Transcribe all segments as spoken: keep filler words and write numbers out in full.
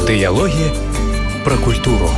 Дыялогі пра культуру.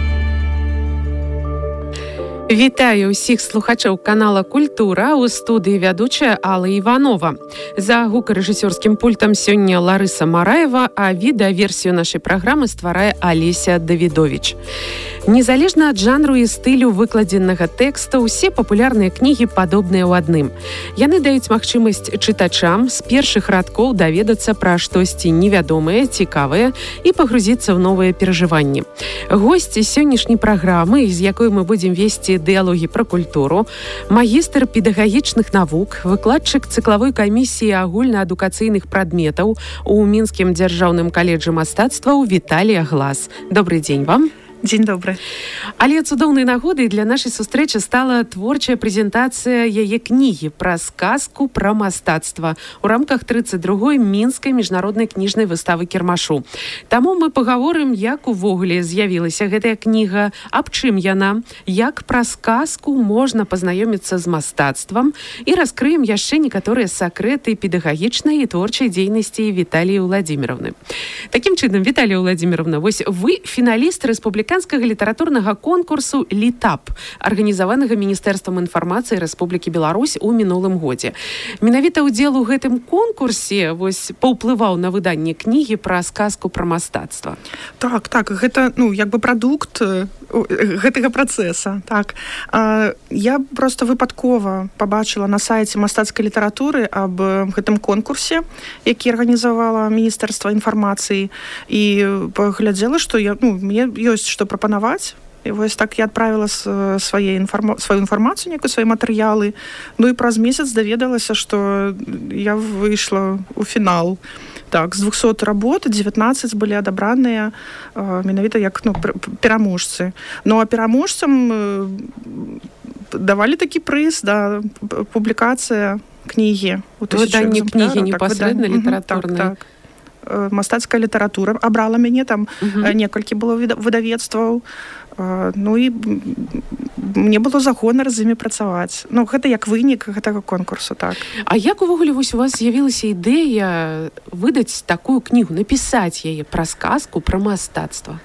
Вітаю ўсіх слухачоў канала «Культура», у студыі вядучая Алла Іванова. За гукарэжысёрскім пультам сёння Ларыса Мараева, а відэаверсію нашай праграмы стварае Алеся Давідовіч. Незалежна ад жанру і стылю выкладзенага тэкста, усе папулярныя кнігі падобныя ў адным. Яны даюць магчымасць чытачам з першых радкоў даведацца пра штосьці невядомае, цікавае і пагрузіцца ў новыя перажыванні. Госці сённяшняй праграмы, з якой мы будзем весці дыялогі пра культуру, магістр педагагічных навук, выкладчык цыклавой камісіі агульнаадукацыйных прадметаў у Мінскім дзяржаўным каледжы мастацтваў Віталія Глас. Добрый дзень вам. Дзень добры. Але цудоўнай нагодай для нашай сустрэчы стала творчая прэзентацыя яе кнігі пра сказку пра мастацтва у рамках трыццаць другой мінскай міжнароднай кніжнай выставы кірмашу. Таму мы пагаворым, як увогуле з'явілася гэтая кніга, аб чым яна, як пра сказку можна пазнаёміцца з мастацтвам і раскрыем яшчэ некаторыя сакрэты педагагічнай і творчай дзейнасці Віталіі Владзіміровны. Такім чынам, Віталія Владзіміровна, вось вы фіналіст рэспубліканскага літаратурнага конкурсу «Літап», арганізаванага Міністэрствам інфармацыі Рэспублікі Беларусь у мінулым годзе. Менавіта ўдзел у гэтым конкурсе вось паўплываў на выданне кнігі пра сказку пра мастацтва. Так, так, гэта, ну, як бы прадукт гэтага працэса. Так. А, я проста выпадкова пабачыла на сайце мастацкай літаратуры аб гэтым конкурсе, які арганізавала Міністэрства інфармацыі, і паглядзела, што я, ну, мне ёсць што прапанаваць. І вось так я адправіла свае інфарма... сваю інфармацыю, некую свае матэрыялы. Ну і праз месяц даведалася, што я выйшла ў фінал. Так, з двухсот работ дзевятнаццаць былі адабраныя менавіта як, ну, пераможцы. Ну а пераможцам давалі такі прыз, да, публікацыя кнігі. Выданне кнігі непасрэдна літаратурнай. Так, так. Мастацкая літаратура абрала мяне, там uh-huh. некалькі было выдавецтваў. Ну і мне было за гонар з імі працаваць. Ну, гэта як вынік гэтага конкурсу, так. А як увогуле вось у вас з'явілася ідэя выдаць такую кнігу, напісаць яе пра сказку, пра мастацтва?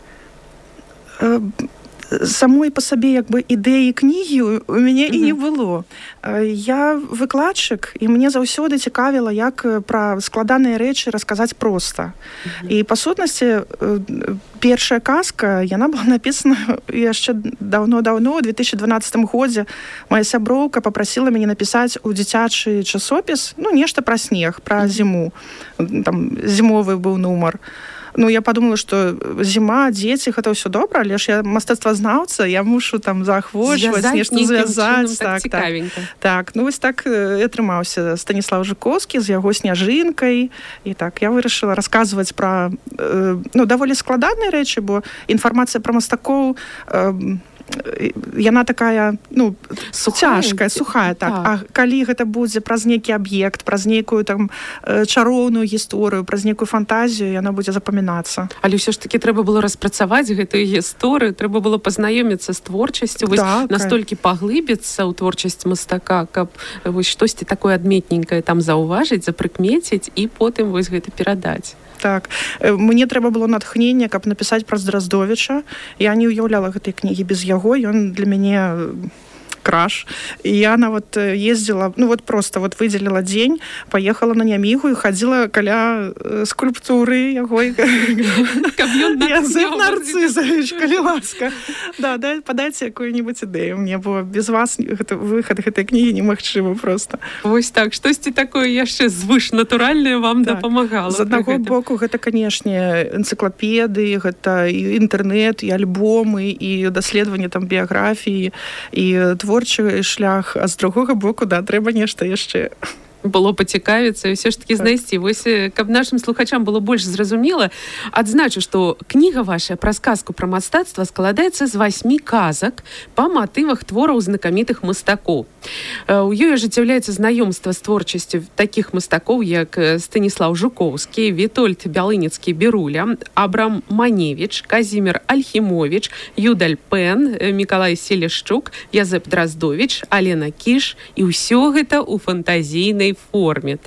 Самой па сабе як бы ідэі кнігі у мяне і не было. Я выкладчык, і мне заўсёды цікавіла, як пра складаныя рэчы расказаць проста. І па сутнасці першая казка, яна была напісана яшчэ даўно-даўно, у две тысячы дванаццатым годзе. Мая сяброўка папрасіла мяне напісаць у дзіцячы часопіс, ну, нешта пра снег, пра зіму. Там зімовы быў нумар. Ну, я подумала, што зіма, дзеці, гэта ўсё добра, але ж я мастацтвазнаўца, я мушу там заахвочваць, нешта звязаць. Так, так, так. Так, ну вось так і атрымаўся Станіслав Жуковскі з яго сняжынкай. І так, я вырашыла расказваць пра, ну, даволі складаныя рэчы, бо інфармацыя пра мастакоў, яна такая, ну, сухая, цяжкая, сухая, так. так. А калі гэта будзе праз нейкі аб'ект, праз нейкую там чароўную гісторыю, праз нейкую фантазію, яна будзе запамінацца. Але ўсё ж такі трэба было распрацаваць гэтую гісторыю, трэба было пазнаёміцца з творчасцю, вось так, настолькі паглыбіцца ў творчасць мастака, каб вось штосьці такое адметненькае там заўважыць, запрыкмеціць і потым вось гэта перадаць. Так, мне трэба было натхнення, каб напісаць пра Драздовіча. Я не ўяўляла гэтай кнігі без яго, ён для мяне краш. І я нават ездзіла, ну вот просто вот выдзеліла дзень, паехала на Нямігу і хадзіла каля скульптуры яго. Каб ён Язык Нарцызавіч, калі ласка. Да, да, падайце якую-нибудь ідэю. Мне было без вас гэта, выхад гэтай кнігі немагчымы просто. Вось так, штосьці такое яшчэ звышнатуральнае вам так дапамагала. З аднаго боку, гэта, канешне, энцыклапедыі, гэта і інтэрнэт, і альбомы, і даследаванне там біяграфіі, і творчасці, шлях, а з другога боку, да, трэба нешта яшчэ. Было пацікавіцца і ўсё ж такі знайсці. Вось, каб нашым слухачам было больш зразумела, адзначу, што кніга ваша пра сказку пра мастацтва складаецца з васьмі казак па матывах твораў знакамітых мастакоў. У ёй ажыццяўляецца знаёмства з творчасцю такіх мастакоў, як Станіслав Жуковскі, Вітольд Бялыніцкі-Біруля, Абрам Маневіч, Казімір Альхімовіч, Юдаль Пен, Мікалай Селішчук, Язэп Драздовіч, Алена Кіш, і ўсё гэта ў фантазійнай форме, так?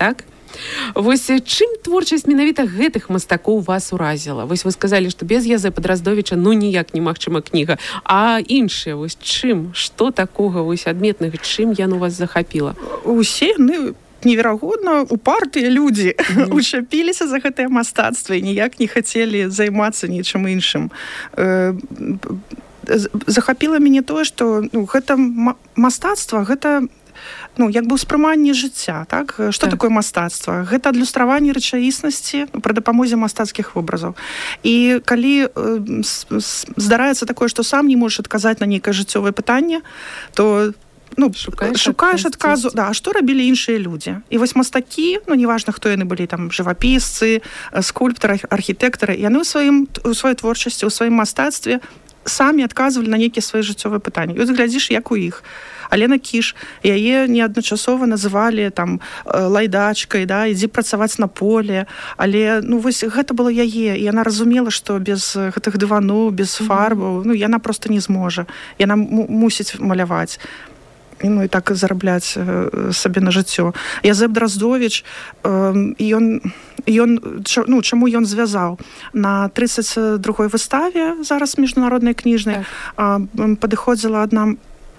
Вось чым творчасць менавіта гэтых мастакоў вас уразіла? Вось вы сказалі, што без Язэпа Драздовіча ну ніяк немагчыма кніга. А іншыя, вось чым? Што такога вось адметнага? Чым яно вас захапіла? Усе яны неверагодна упартыя людзі mm-hmm. учапіліся за гэтае мастацтва і ніяк не хацелі займацца нічым іншым. Э, захапіла мяне тое, што ну, гэта мастацтва, гэта ну, як бы ўспрыманне жыцця, так? Што так. такое мастацтва? Гэта адлюстраванне рэчаіснасці пры дапамозе мастацкіх вобразаў. І калі э, здараецца такое, што сам не можаш адказаць на нейкае жыццёвае пытанне, то ну, шукаеш, шукаеш адказу, да, а што рабілі іншыя людзі. І вось мастакі, ну, неважна, хто яны былі, там, жывапісцы, скульптары, архітэктары, яны ў сваім, у сваёй творчасці, у сваім мастацтве самі адказвалі на нейкія свае жыццёвыя пытанні. І вось глядзіш, як у іх. Алена Кіш, яе неадначасова называлі там лайдачкай, да, ідзі працаваць на поле, але ну вось гэта было яе, і яна разумела, што без гэтых дываноў, без фарбаў, ну яна проста не зможа. Яна м- мусіць маляваць. Ну і так зарабляць э, сабе на жыццё. Язэп Драздовіч, э, ён, ён, ч, ну, чаму ён звязаў? На трыццаць другой выставе, зараз міжнароднай кніжнай, так. э, падыходзіла адна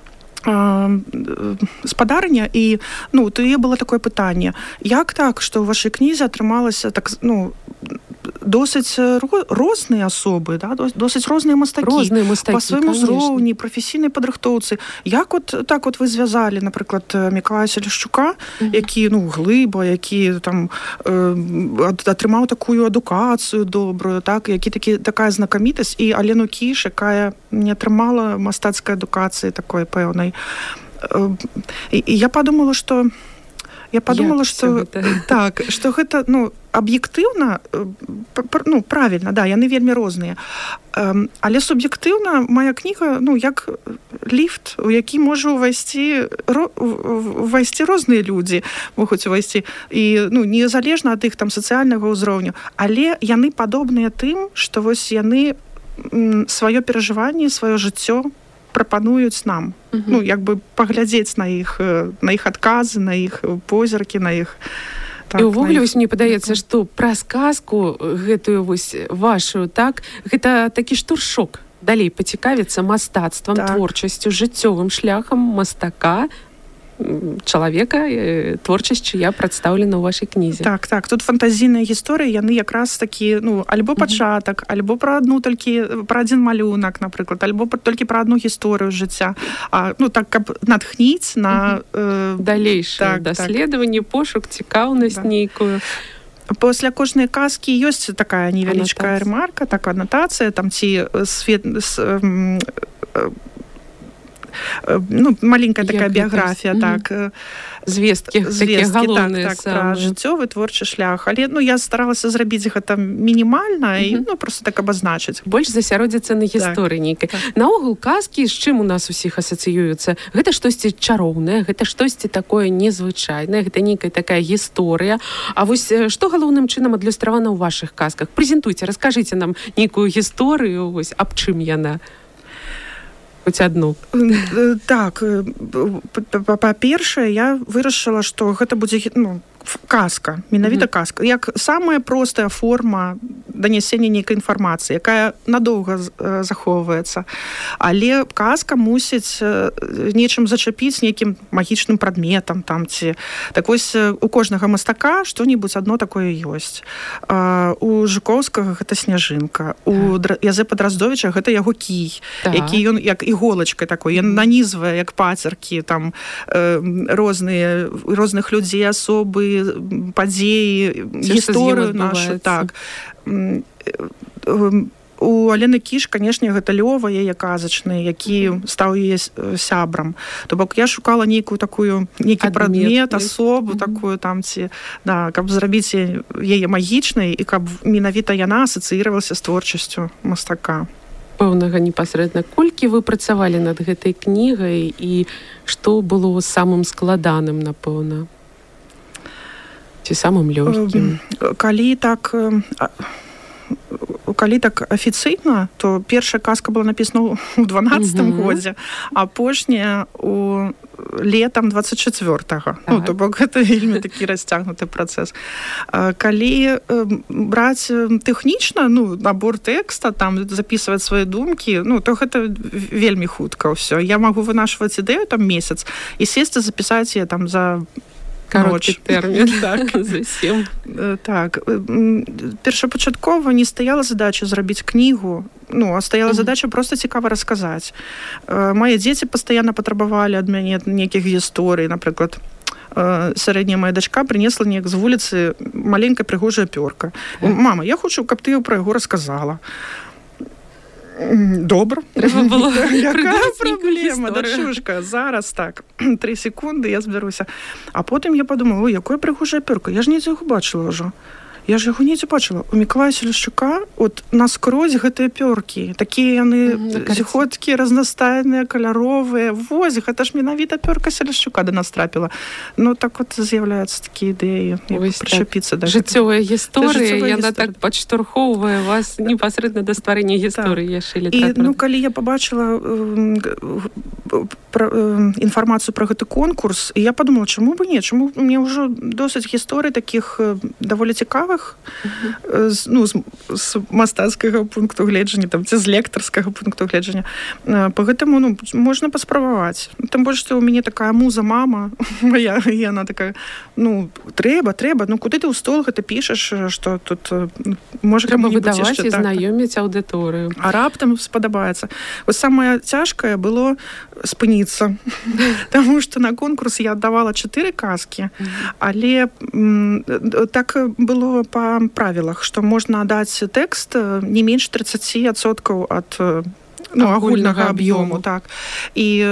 спадарня, і ну, то яе было такое пытанне. Як так, што ў вашай кнізе атрымалася так, ну, досыць розныя асобы, да? Досыць розныя мастакі, розныя мастакі, па свайму ўзроўні, прафесійнай падрыхтоўцы. Як от так от вы звязалі, напрыклад, Мікалая Селішчука, mm-hmm. які ну глыба, які там э, атрымаў такую адукацыю добрую, так, які такі такая знакамітасць, і Алену Кіш, якая не атрымала мастацкай адукацыі такой пэўнай. І, і я подумала, што я подумала, што так, што гэта ну аб'ектыўна, ну правільна, да, яны вельмі розныя. Але суб'ектыўна мая кніга, ну як ліфт, у які можа увайсці увайсці розныя людзі, могуць увайсці, і ну незалежна ад іх там сацыяльнага ўзроўню, але яны падобныя тым, што вось яны сваё перажыванне, сваё жыццё прапануюць нам. Uh-huh. Ну, як бы паглядзець на іх, на іх адказы, на іх позіркі, на іх... Так, і ўвогуле, вось мне падаецца, што праз казку гэтую вось вашу, так, гэта такі штуршок. Далей пацікавіцца мастацтвам, так. творчасцю, жыццёвым шляхам мастака, чалавека, творчасць, чыя прадстаўлена ў вашай кнізе. Так, так, тут фантазійныя гісторыі, яны якраз такі, ну, альбо пачатак, mm-hmm. альбо пра адну толькі, пра адзін малюнак, напрыклад, альбо толькі пра адну гісторыю жыцця. А, ну, так, каб натхніць на... Mm-hmm. Э, далейшае так, даследаванне, так. пошук, цікаўнасць да. нейкую. Пасля кожнай казкі ёсць такая невялічкая ремарка, такая анатацыя, там ці свет... ну, маленькая такая біяграфія, так. Звесткі, звесткі галоўныя, так, так, пра жыццёвы творчы шлях. Але ну, я старалася зрабіць гэта мінімальна і ну, просто так абазначыць. Больш засяродзіцца на гісторыі так, нейкай. Так. Наогул казкі, з чым у нас усіх асацыююцца? Гэта штосьці чароўнае, гэта штосьці такое незвычайнае, гэта нейкая такая гісторыя. А вось што галоўным чынам адлюстравана ў вашых казках? Прэзентуйце, раскажыце нам нейкую гісторыю, вось, аб чым яна? Хоць адну. Так, па-першае, я вырашыла, што гэта будзе ну, казка, менавіта mm-hmm. казка. Як самая простая форма данясення нейкай інфармацыі, якая надоўга захоўваецца. Але казка мусіць нечым зачапіць нейкім магічным прадметам там ці. Так вось у кожнага мастака што-небудзь адно такое ёсць. У Жукоўскага гэта сняжынка, у Язэпа Драздовіча гэта яго кій, так. які ён як іголачкай такой, ён нанізвае як пацеркі там розныя розных людзей, асобы, падзеі, гісторыю нашу, так. У Алены Кіш, канешне, гэта Лёва яе казачны, які стаў яе сябрам. То бок я шукала нейкую такую, нейкі прадмет, асобу mm-hmm. такую там ці, да, каб зрабіць яе магічнай і каб менавіта яна асацыіравалася з творчасцю мастака. Пэўнага непасрэдна. Колькі вы працавалі над гэтай кнігай і што было самым складаным, напэўна? Ці самым лёгкім? Калі так... Калі так афіцыйна, то першая казка была напісана ў дванаццатым mm-hmm. годзе, а апошняя у летом двадцать четвёртага. Так. Ну, то бок гэта вельмі такі расцягнуты працэс. Калі браць тэхнічна, ну, набор тэкста, там записываць свае думкі, ну, то гэта вельмі хутка ўсё. Я магу вынашваць ідэю там месяц і сесці запісаць яе там за кароткі тэрмін. Так. Зусім. Так. Першапачаткова не стаяла задача зрабіць кнігу, ну, а стаяла задача проста цікава расказаць. Мае дзеці пастаянна патрабавалі ад мяне нейкіх гісторый, напрыклад, сярэдняя моя дачка прынесла неяк з вуліцы маленькая прыгожая пёрка. Мама, я хочу, каб ты пра яго расказала. Добра. Трэба было якая праблема, дачушка, зараз так, три секунды, я збяруся. А потым я падумала, ой, якое прыгожая пёрка, я ж недзе яго бачыла ўжо. Я ж яго недзе бачыла. У Мікалая Селішчука от наскрозь гэтыя пёркі. Такія яны зіходкі разнастайныя, каляровыя. Вось, гэта ж менавіта пёрка Селішчука да нас трапіла. Ну, так от з'яўляюцца такія ідэі. Прычапіцца да гэтага. Жыццёвая гісторыя, яна так падштурхоўвае вас непасрэдна да стварэння гісторыі яшчэ літаратуры. І, ну, калі я пабачыла інфармацыю пра гэты конкурс, і я падумала, чаму бы не? Чаму мне ўжо досыць гісторый такіх даволі цікавых, Uh-huh. з, ну, з, з мастацкага пункту гледжання, там, ці з лектарскага пункту гледжання. Па гэтаму, ну, можна паспрабаваць. Тым больш, што ў мяне такая муза-мама, моя, і яна такая, ну, трэба, трэба, ну, куды ты ў стол гэта пішаш, што тут можа трэба выдаваць і знаёміць аўдыторыю. А раптам спадабаецца. Вось самае цяжкае было спыніцца. Таму што на конкурс я аддавала чатыры казкі, але так было па правілах, што можна даць тэкст не менш тридцать адсоткаў ад, ну, агульнага аб'ёму. Так. І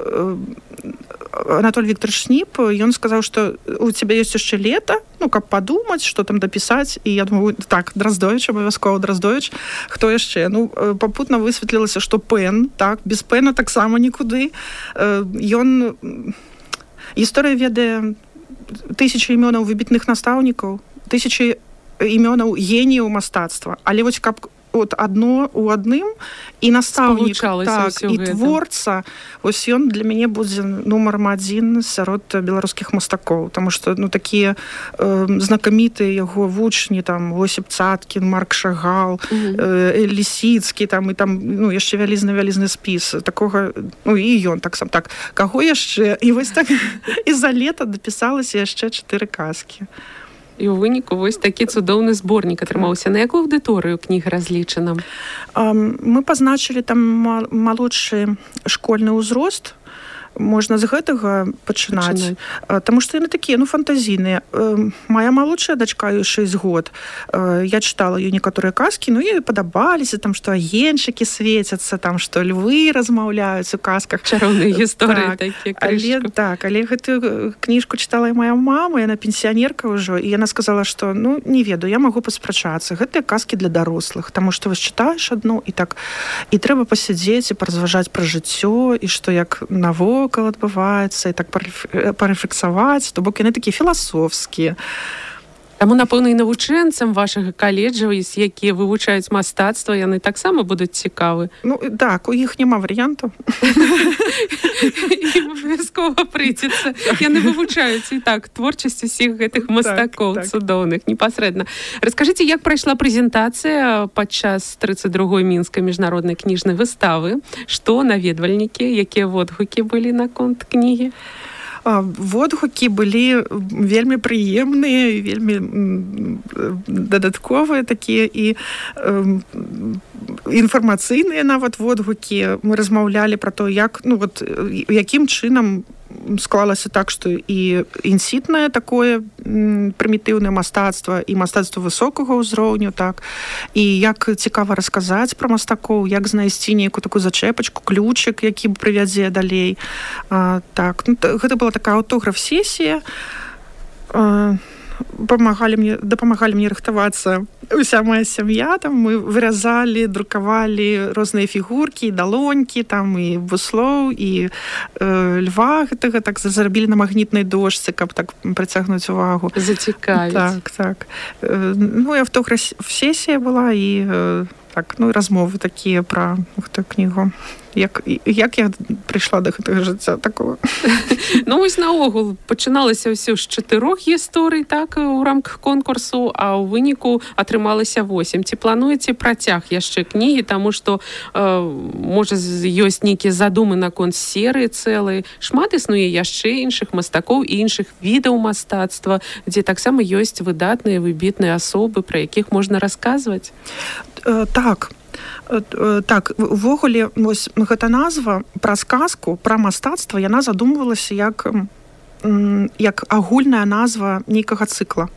Анатолий Викторович Шніп, ён сказаў, што у цябе ёсць яшчэ лета, ну, каб падумаць, што там дапісаць. І я думаю, так, Драздович, абавязкова Драздович. Хто яшчэ? Ну, папутна высветлілася, што пэн, так, без пэна таксама нікуды. Ён гісторыя ведае тысячы імёнаў выбітных настаўнікаў, тысячы імёнаў геніяў мастацтва. Але вось каб от адно у адным і настаўнік, так, і гэта. Творца, вось ён для мяне будзе нумарам адзін сярод беларускіх мастакоў, таму што, ну, такія э, знакамітыя яго вучні, там, Осіп Цаткін, Марк Шагал, mm-hmm. э, Лісіцкі, там, і там, ну, яшчэ вялізны-вялізны спіс. Такога, ну, і ён так сам, так, каго яшчэ? І вось так, і за лета дапісалася яшчэ чатыры казкі. І ў выніку вось такі цудоўны зборнік атрымаўся. На якую аўдыторыю кніга разлічана? Мы пазначылі там малодшы школьны ўзрост. Можна з гэтага пачынаць. Пачынаць. Таму што яны такія, ну, фантазійныя. Моя малодшая дачка, ёй шэсць год. Я чытала ёй некаторыя казкі, ну, ёй падабаліся, там, што агеньчыкі свецяцца, там, што львы размаўляюць у казках. Чароўныя гісторыі так, такія, але, так, але гэтую кніжку чытала і моя мама, яна пенсіянерка ўжо, і яна сказала, што, ну, не ведаю, я магу паспрачацца. Гэтыя казкі для дарослых, таму што вось чытаеш адну, і так, і трэба пасядзець і паразважаць пра жыццё, і што як навокал адбываецца, і так парэфлексаваць, то бок яны такія філасофскія. Таму, напэўна, і навучэнцам вашага каледжа, якія вывучаюць мастацтва, яны таксама будуць цікавы. Ну, так, у іх няма варыянтаў. Ім абавязкова прыйдзецца. Яны вывучаюць і так творчасць усіх гэтых мастакоў цудоўных, непасрэдна. Раскажыце, як прайшла прэзентацыя падчас тридцать другой мінскай міжнароднай кніжнай выставы? Што наведвальнікі, якія водгукі былі наконт кнігі? Водгукі былі вельмі прыемныя, вельмі дадатковыя такія і інфармацыйныя нават водгукі. Мы размаўлялі пра то, як, ну, вот, якім чынам склалася так, што і інсітнае такое прымітыўнае мастацтва, і мастацтва высокага ўзроўню, так, і як цікава расказаць пра мастакоў, як знайсці нейкую такую зачэпачку, ключык, які прывядзе далей. А, так, ну, гэта была такая аўтограф-сесія. А, памагалі мне, дапамагалі мне рыхтавацца уся моя сям'я, там мы выразалі, друкавалі розныя фігуркі, далонькі, там і буслоў, і э, льва гэтага так зарабілі на магнітнай дошцы, каб так прыцягнуць увагу. Зацікавіць. Так, так. Э, ну, і аўтограф-сесія была, і э, так, ну, і размовы такія пра гэтую кнігу. як, як я прыйшла да гэтага жыцця такого. Ну, вось наогул пачыналася ўсё з чатырох гісторый, так, у рамках конкурсу, а ў выніку атрымалася восем. Ці плануеце працяг яшчэ кнігі, таму што, э, можа, ёсць нейкія задумы наконт серыі цэлай. Шмат існуе яшчэ іншых мастакоў і іншых відаў мастацтва, дзе таксама ёсць выдатныя, выбітныя асобы, пра якіх можна расказваць? Э, так. Так, увогуле, вось гэта назва пра сказку, пра мастацтва, яна задумвалася як, як агульная назва нейкага цыкла.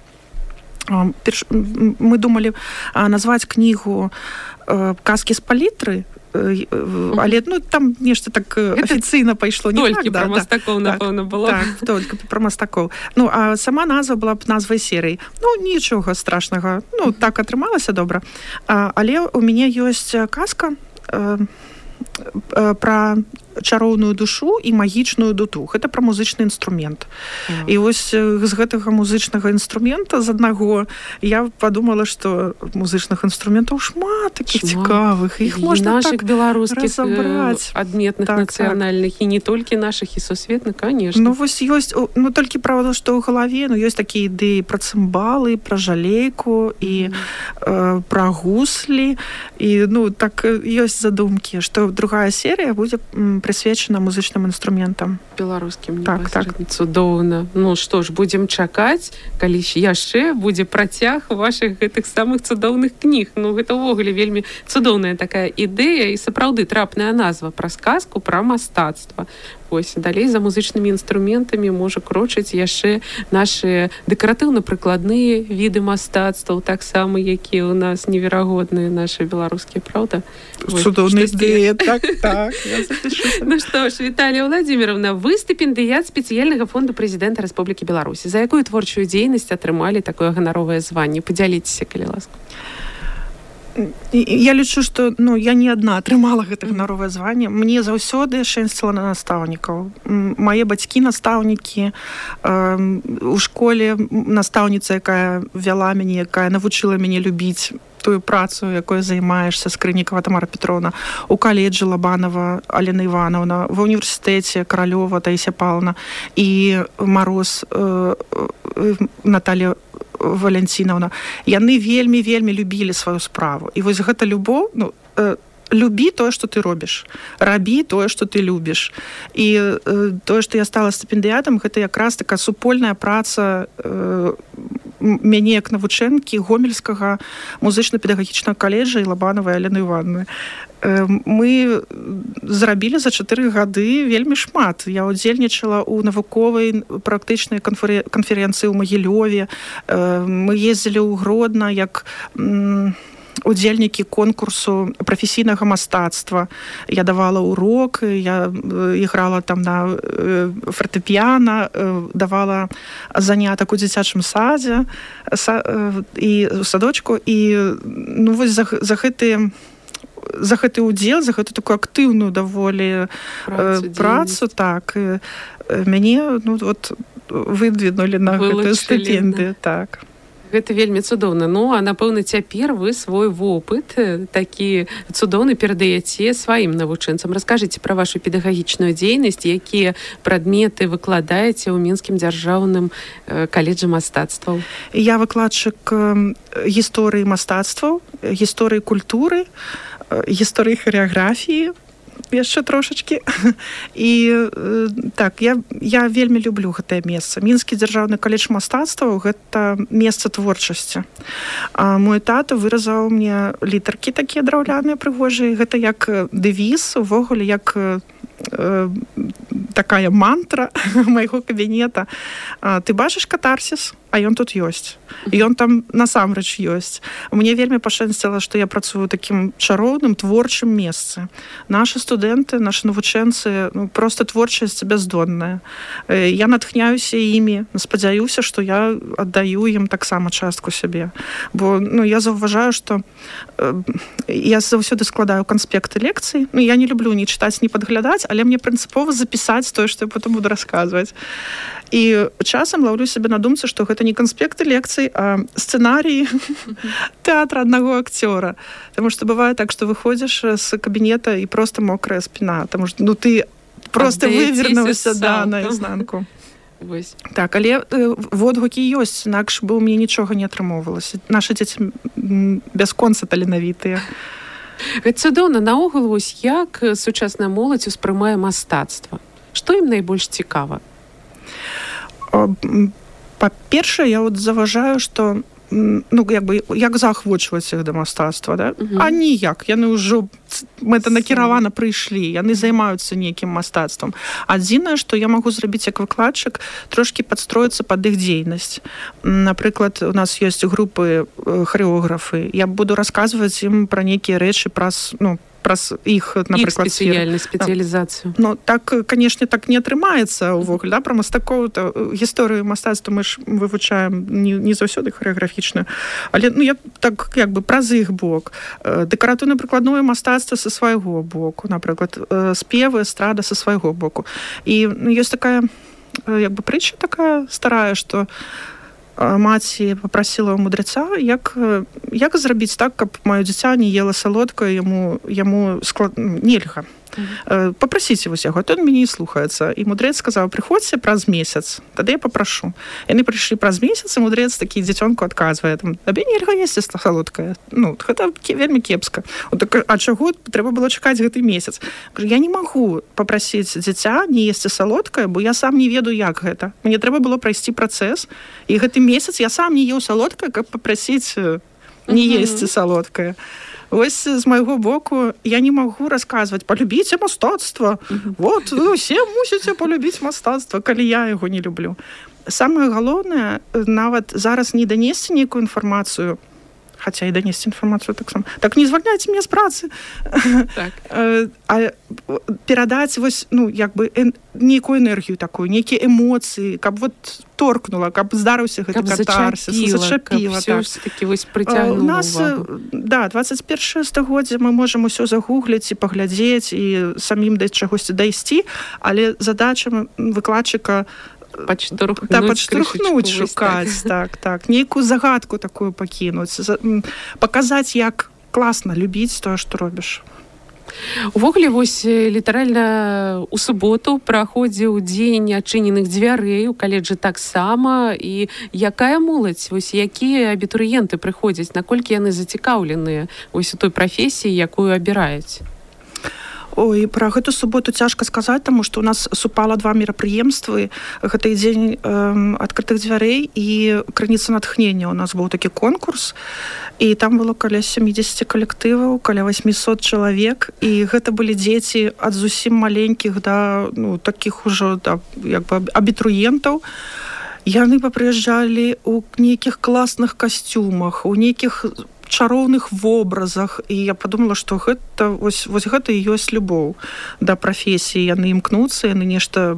Мы думалі назваць кнігу «Казкі з палітры», але ну, там нешта так афіцыйна пайшло. Толькі пра мастакоў, напэўна, было. Так, толькі пра мастакоў. Ну, а сама назва была б назвай серыі. Ну, нічога страшнага. Ну, так атрымалася добра. А, але у мяне ёсць казка э, э, пра чароўную душу і магічную дуту. Гэта пра музычны інструмент. Mm. І вось з гэтага музычнага інструмента з аднаго я падумала, што музычных інструментаў шмат такіх цікавых. Іх можна наших так беларускіх разабраць. Адметных так, нацыянальных, так. І не толькі нашых, і сусветных, конечно. Ну, вось ёсць, ну, толькі правда, што ў галаве, ну, ёсць такія ідэі пра цымбалы, пра жалейку і mm. э, пра гуслі. І, ну, так ёсць задумкі, што другая серыя будзе прысвечана музычным інструментам. Беларускім. Так, так. Цудоўна. Ну што ж, будзем чакаць, калі яшчэ будзе працяг вашых гэтых самых цудоўных кніг. Ну, гэта ўвогуле вельмі цудоўная такая ідэя і сапраўды трапная назва пра сказку, пра мастацтва. Ось, далей за музычнымі інструментамі можа крочыць яшчэ нашы дэкаратыўна-прыкладныя віды мастацтваў, таксама, якія ў нас неверагодныя нашы беларускія, правда? Цудоўная ідэя, так, так. Ну што ж, Віталія Владзіміровна, вы стыпендыят спецыяльнага фонду прэзідэнта Рэспублікі Беларусь. За якую творчую дзейнасць атрымалі такое ганаровае званне? Падзяліцеся, калі ласка. Я лічу, што ну, я не адна атрымала гэта ганаровае званне. Мне заўсёды шэнсціла на настаўнікаў. Мае бацькі настаўнікі, э, у школе настаўніца, якая вяла мяне, якая навучыла мяне любіць тую працу, якой займаешься, Скрынікава Тамара Петровна, у каледжы Лабанова Алена Івановна, ва універсітэце Каралёва Таіся Павловна і Мароз э, э, Наталья Валянціновна. Яны вельмі-вельмі любілі сваю справу. І вось гэта любоў, ну, э, любі тое, што ты робіш. Рабі тое, што ты любіш. І э, тое, што я стала стыпендыятам, гэта якраз такая супольная праца э, мяне як навучэнкі Гомельскага музычна-педагагічнага каледжа і Лабановай Алены Івановны. Мы зрабілі за чатыры гады вельмі шмат. Я удзельнічала ў навуковай практычнай канферэнцыі ў Магілёве. Мы ездзілі ў Гродна як удзельнікі конкурсу прафесійнага мастацтва. Я давала урок, я іграла там на фартэпіяна, давала занятак у дзіцячым садзе і ў садочку. І ну, вось за, за гэтыя за гэты ўдзел, за гэту такую актыўную даволі працу, працу так, мяне ну, вот, выдвинулі на гэтую стыпендыю. Так. Гэта вельмі цудоўна. Ну, а напэўна, цяпер вы свой вопыт такі цудоўны перадаяце сваім навучэнцам. Раскажыце пра вашу педагагічную дзейнасць, якія прадметы выкладаеце ў Мінскім дзяржаўным каледжы мастацтваў. Я выкладчык гісторыі мастацтваў, гісторыі культуры, гісторыі харэаграфіі, яшчэ трошачкі. І так, я, я вельмі люблю гэтае месца. Мінскі дзяржаўны каледж мастацтваў – гэта месца творчасці. А мой тата выразаў мне літаркі такія драўляныя прыгожыя. Гэта як дэвіз, увогуле як э, такая мантра майго кабінета. А, ты бачыш катарсіс? А ён тут ёсць. І ён там насамрэч ёсць. Мне вельмі пашэнсціла, што я працую такім чароўным творчым месцы. Нашы студэнты, нашы навучэнцы, ну, проста творчасць бяздонная. Я натхняюся імі, спадзяюся, што я аддаю ім таксама частку сябе. Бо ну, я заўважаю, што э, я заўсёды складаю канспекты лекцый. Ну, я не люблю ні чытаць, ні падглядаць, але мне прынцыпова запісаць тое, што я потым буду расказваць. і часам лаўлю сябе на думцы, што гэта не канспекты лекцый, а сцэнарыі тэатра аднаго акцёра. Таму што бывае так, што выходзіш з кабінета і проста мокрая спіна, таму што ну ты просто вывернуўся да, наізнанку. Вось. Так, але водгукі ёсць, інакш бы ў мяне нічога не атрымоўвалася. Нашы дзеці бясконца таленавітыя. Гэта цудоўна. Наогул, вось як сучасная моладзь успрымае мастацтва? Што ім найбольш цікава? Па-першае, я вот заважаю, што ну, як бы, як заахвочваць іх да мастацтва, да? Uh-huh. А ніяк. Яны ўжо мэтанакіравана прыйшлі, яны займаюцца нейкім мастацтвам. Адзінае, што я магу зрабіць як выкладчык, трошкі падстроіцца пад іх дзейнасць. Напрыклад, у нас ёсць групы харэографы. Я буду расказваць ім пра нейкія рэчы праз, ну, праз іх, напрыклад, спецыяльную спецыялізацыю. Ну, так, канешне, так не атрымаецца ўвогуле, да? Пра мастакоў, то гісторыю мастацтва мы ж вывучаем не, не заўсёды харэаграфічна. Але, ну, я так, як бы, праз іх бок. Дэкаратыўна-прыкладное мастацтва са свайго боку, напрыклад, спевы, эстрада са свайго боку. І ну, ёсць такая, як бы, прытча такая старая, што маці папрасіла ў мудраца, як, як зрабіць так, каб маё дзіця не ела салодкае, яму, яму склад... нельга. Mm-hmm. Папрасіце вось яго, то ён мяне і слухаецца. І мудрец сказаў, прыходзьце праз месяц, тады я папрашу. Яны прыйшлі праз месяц, і мудрец такі дзіцёнку адказвае, там, табе нельга есці салодкае. Ну, гэта вельмі кепска. Так, а чаго трэба было чакаць гэты месяц? Я не магу папрасіць дзіця не есці салодкае, бо я сам не ведаю, як гэта. Мне трэба было прайсці працэс, і гэты месяц я сам не еў салодкае, каб папрасіць не есці салодкае. Вось з майго боку я не магу расказваць, палюбіце мастацтва. Mm-hmm. Вот, вы ўсе мусіце палюбіць мастацтва, калі я яго не люблю. Самае галоўнае, нават зараз не данесці нейкую інфармацыю, хаця і данесці інфармацыю таксама. Так не звальняйце мяне з працы. Так. А перадаць вось, ну, як бы нейкую энергію такую, нейкія эмоцыі, каб вот торкнула, каб здарыўся гэты катарсіс, зачапіла. Каб ўсё такі вось прыцягнула у нас, увагу. Да, двадцять першае стагоддзе мы можам усё загугліць і паглядзець і самім да чагосьці дайсці, але задача выкладчыка падштурхнуць, да, падштурхнуць шукаць, так, так, нейкую загадку такую пакінуць, паказаць, як класна любіць тое, што робіш. Увогуле, вось літаральна у суботу праходзіў дзень адчыненых дзвярэй у каледжы таксама, і якая моладзь, вось якія абітурыенты прыходзяць, наколькі яны зацікаўленыя вось у той прафесіі, якую абіраюць? Ой, пра гэту суботу цяжка сказаць, таму што ў нас супала два мерапрыемствы. Гэта дзень э, адкрытых дзвярэй і крыніца натхнення. У нас быў такі конкурс, і там было каля сямдзесят калектываў, каля восемьсот чалавек, і гэта былі дзеці ад зусім маленькіх да ну, такіх ужо да, як бы абітурыентаў. Яны папрыязджалі ў нейкіх класных касцюмах, у нейкіх чароўных вобразах, і я подумала, што гэта вось, вось гэта і ёсць любоў да прафесіі. Яны імкнуцца, яны нешта,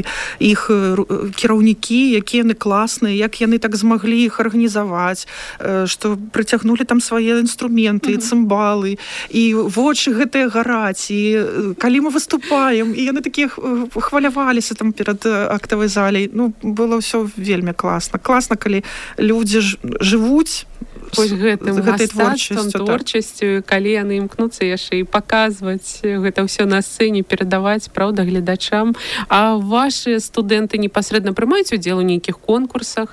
іх кіраўнікі, якія яны класныя, як яны так змаглі іх арганізаваць, што прыцягнулі там свае інструменты, mm-hmm. цымбалы, і вочы гэтыя гараць, і калі мы выступаем, і яны такія хваляваліся там перад актавай залей. Ну, было ўсё вельмі класна. Класна, калі людзі жывуць вось гэтым мастацтвам, творчасцю, калі яны імкнуцца яшчэ і паказваць гэта ўсё на сцэне, перадаваць, праўда, гледачам. А вашы студэнты непасрэдна прымаюць удзел у нейкіх конкурсах?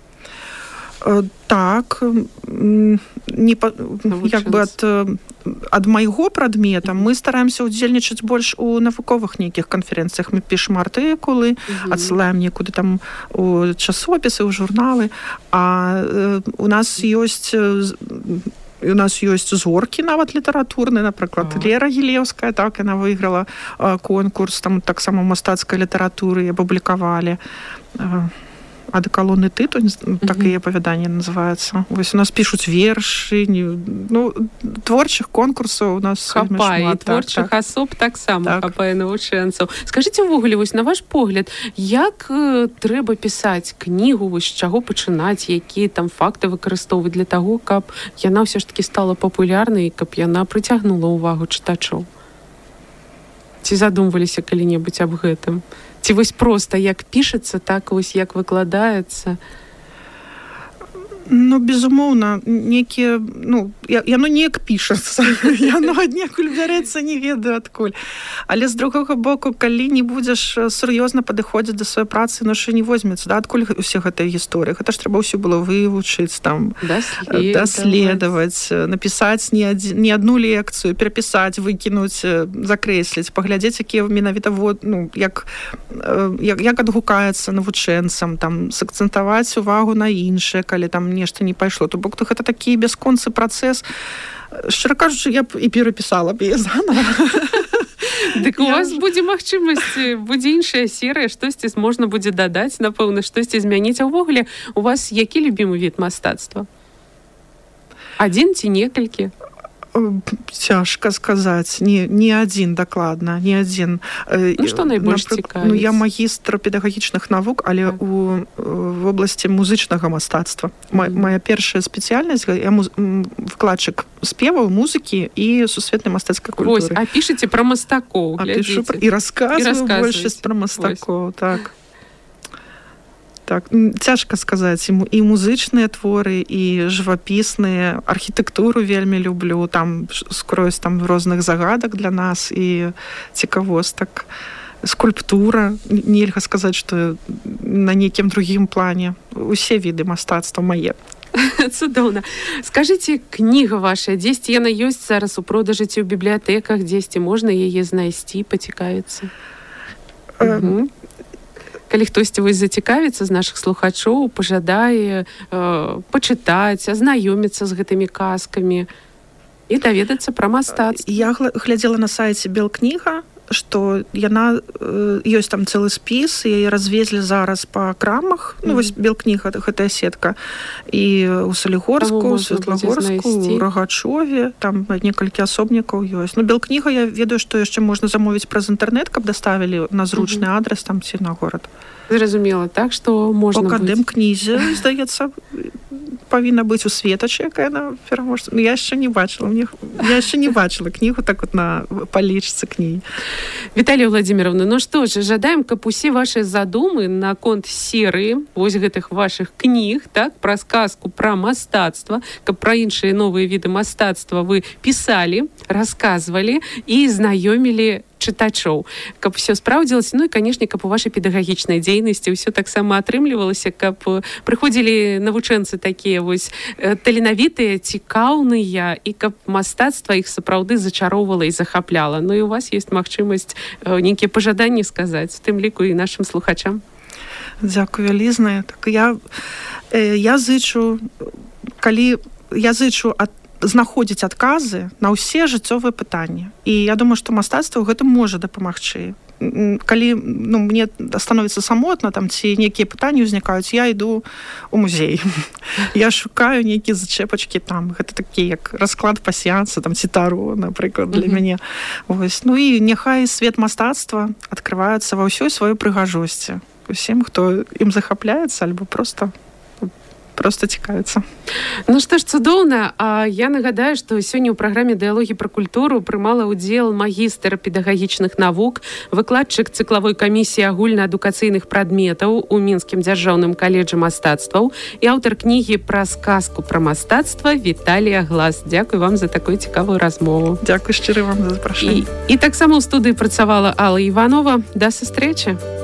Так, не, як бы ад, ад майго прадмета мы стараемся удзельнічаць больш у навуковых нейкіх канферэнцыях. Мы пішам артыкулы, mm-hmm. адсылаем некуды там у часопісы, у журналы. А у нас ёсць у нас ёсць зоркі нават літаратурныя, напрыклад, oh. Лера Елеўская, так, яна выйграла конкурс, там таксама мастацкай літаратуры апублікавалі. Адекалонны тыту, так і апавяданне называецца. Вось у нас пішуць вершы, ну, творчых конкурсаў у нас хапае, і творчых так, асоб таксама так. Хапае навучэнцаў. Скажыце ўвогуле, вось на ваш погляд, як э, трэба пісаць кнігу, вось з чаго пачынаць, якія там факты выкарыстоўваць для таго, каб яна ўсё ж такі стала папулярнай, каб яна прыцягнула ўвагу чытачоў? Ці задумваліся калі-небудзь аб гэтым? Ці вось проста як пішацца, так вось як выкладаецца? Ну, безумоўна, некія, ну, яно неяк пішацца, яно аднекуль бярэцца, не ведаю адкуль. Але з другога боку, калі не будзеш сур'ёзна падыходзіць да сваёй працы, ну, що не возьмецца, да, адкуль усе гэтыя гісторыі? Гэта ж трэба ўсё было вывучыць, там, даследаваць, даследаваць напісаць не, адзін, не адну лекцыю, перапісаць, выкінуць, закрэсліць, паглядзець, якія менавіта, вот, ну, як, як, як адгукаецца навучэнцам, там, сакцэнтаваць увагу на іншае, калі там нешта не пайшло. То бок, гэта такі бясконцы працэс. Шчыра кажучы, я б і перапісала б яе заново. Дык у вас будзе магчымасць, будзе іншая серыя, штосьці можна будзе дадаць, напэўна, штосьці змяніць. А ўвогуле, у вас які любімы від мастацтва? Адзін ці некалькі? Цяжка сказаць, не, не адзін дакладна, не адзін. Ну, што найбольш цікавіць? Ну, я магістр педагагічных навук, але у вобласці музычнага мастацтва. Mm-hmm. Моя першая спецыяльнасць, я муз... выкладчык спеваў, музыкі і сусветнай мастацкай культуры. Вось, а пішаце пра мастакоў, глядзіце. Пра... І расказваю большасць пра мастакоў, так. Так, цяжка сказаць, і музычныя творы, і жывапісныя, архітэктуру вельмі люблю, там скрозь там розных загадак для нас і цікавостак. Скульптура, нельга сказаць, што на нейкім другім плане. Усе віды мастацтва мае. Цудоўна. Скажыце, кніга ваша, дзесьці яна ёсць зараз у продажы ці ў бібліятэках, дзесьці можна яе знайсці, пацікавіцца? Угу. Калі хтосьці вось зацікавіцца з нашых слухачоў, пажадае э, пачытаць, азнаёміцца з гэтымі казкамі і даведацца пра мастацтва. Я глядзела на сайце Белкніга, што яна э, ёсць там цэлы спіс, і яе развезлі зараз па крамах. Mm-hmm. Ну, вось Белкніга, гэтая сетка. І ў Салігорску, ў Светлагорску, у Рагачове, там некалькі асобнікаў ёсць. Ну, Белкніга, я ведаю, што яшчэ можна замовіць праз інтэрнэт, каб даставілі на зручны mm-hmm. адрес там ці на горад. Зразумела, так, што можна быць. По Акадэмкнізе, здаецца, павінна быць у светачы, якая на пераможца. Я яшчэ не бачыла, мне... я яшчэ не бачыла кнігу так вот на палічцы кнігі. Віталія Владимировна, ну што ж, жадаем, каб усе ваши задумы наконт серыі, вось гэтых вашых кніг, так, пра сказку, пра мастацтва, каб пра іншыя новыя віды мастацтва вы пісалі, расказвалі і знаёмілі чытачоў, каб все спраўдзілася, ну і, канешне, каб у вашай педагагічнай дзейнасці ўсё таксама атрымлівалася, каб прыходзілі навучэнцы такія вось таленавітыя, цікаўныя, і каб мастацтва іх сапраўды зачароўвала і захапляла. Ну і у вас ёсць магчымасць нейкія пажаданні сказаць, в тым ліку і нашым слухачам. Дзякую вялізнае. Так я, я зычу, калі я зычу ад знаходзіць адказы на ўсе жыццёвыя пытанні. І я думаю, што мастацтва ў гэтым можа дапамагчы. Калі ну, мне становіцца самотна, там, ці нейкія пытанні ўзнікаюць, я іду ў музей. Я шукаю нейкія зачэпачкі там. Гэта такі, як расклад пасеанса, там, ці таро, напрыклад, для mm-hmm. мяне. Вось. Ну і няхай свет мастацтва адкрываецца ва ўсёй сваёй прыгажосці. Усім, хто ім захапляецца, альбо проста просто цікавіцца. Ну што ж, цудоўна. А я нагадаю, што сёння ў праграме «Дыялогі пра культуру» прымала ўдзел магістр педагагічных навук, выкладчык цыклавой камісіі агульнаадукацыйных прадметаў у Мінскім дзяржаўным каледжы мастацтваў і аўтар кнігі пра сказку пра мастацтва Віталія Глас. Дзякуй вам за такую цікавую размову. Дзякуй шчыры вам за запрашэнне. І, і таксама ў студыі працавала Алла Іванова. Да сустрэчы.